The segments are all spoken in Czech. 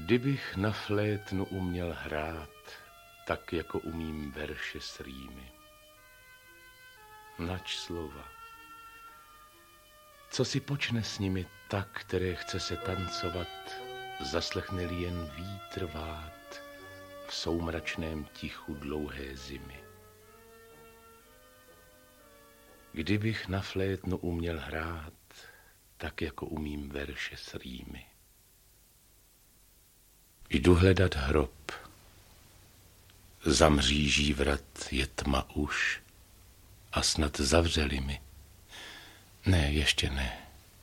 Kdybych na flétnu uměl hrát, tak jako umím verše s rýmy. Nač slova. Co si počne s nimi tak, které chce se tancovat, zaslechne-li jen vítr vát v soumračném tichu dlouhé zimy. Kdybych na flétnu uměl hrát, tak jako umím verše s rýmy. Jdu hledat hrob. Za mříží vrat je tma už a snad zavřeli mi. Ne, ještě ne.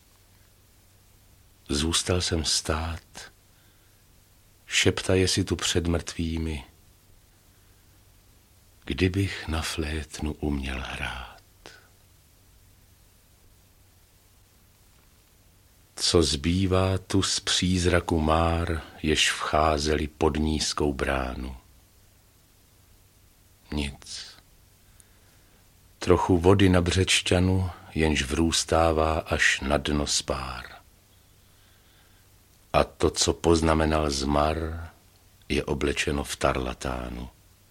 Zůstal jsem stát, šeptaje si tu před mrtvými, kdybych na flétnu uměl hrát. Co zbývá tu z přízraku már, jež vcházeli pod nízkou bránu? Nic. Trochu vody na břečťanu, jenž vrůstává až na dno spár. A to, co poznamenal zmar, je oblečeno v tarlatánu.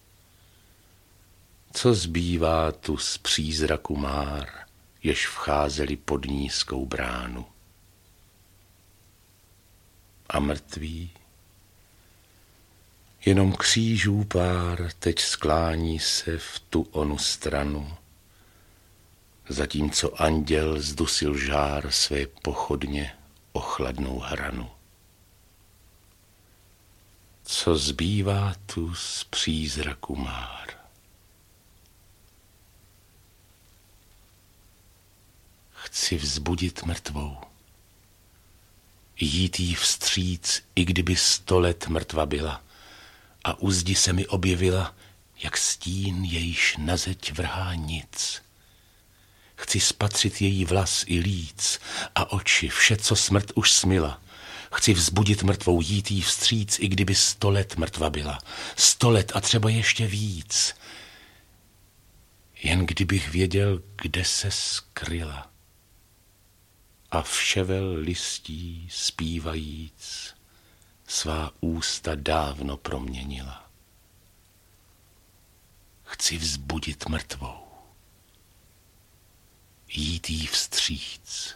Co zbývá tu z přízraku már, jež vcházeli pod nízkou bránu? A mrtví? Jenom křížů pár teď sklání se v tu onu stranu, zatímco anděl zdusil žár své pochodně o chladnou hranu. Co zbývá tu z přízraku már? Chci vzbudit mrtvou, jít jí vstříc, i kdyby 100 let mrtva byla, a u zdi se mi objevila, jak stín, jejíž na zeď vrhá nic. Chci spatřit její vlas i líc a oči, vše, co smrt už smila. Chci vzbudit mrtvou, jít jí vstříc, i kdyby 100 let mrtva byla. 100 let a třeba ještě víc. Jen kdybych věděl, kde se skryla. A vševel listí zpívajíc svá ústa dávno proměnila. Chci vzbudit mrtvou, jít jí vstříc.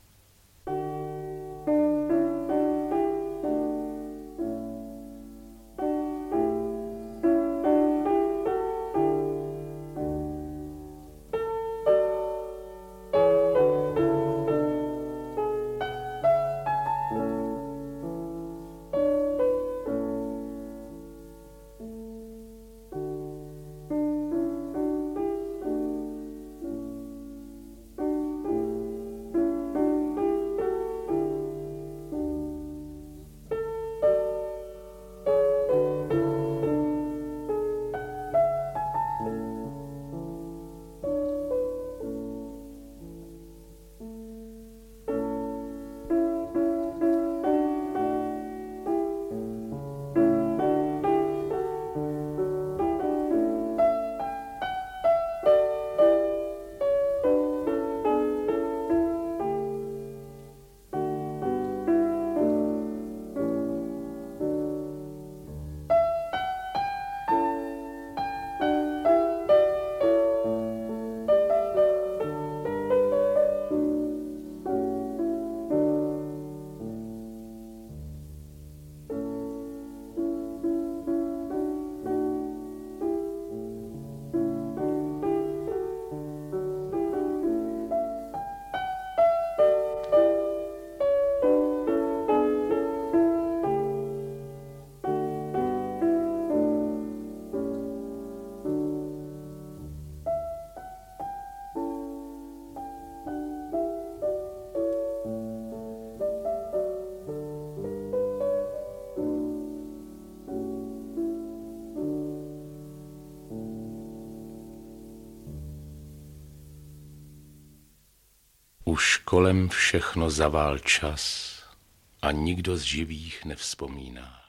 Už kolem všechno zavál čas a nikdo z živých nevzpomíná.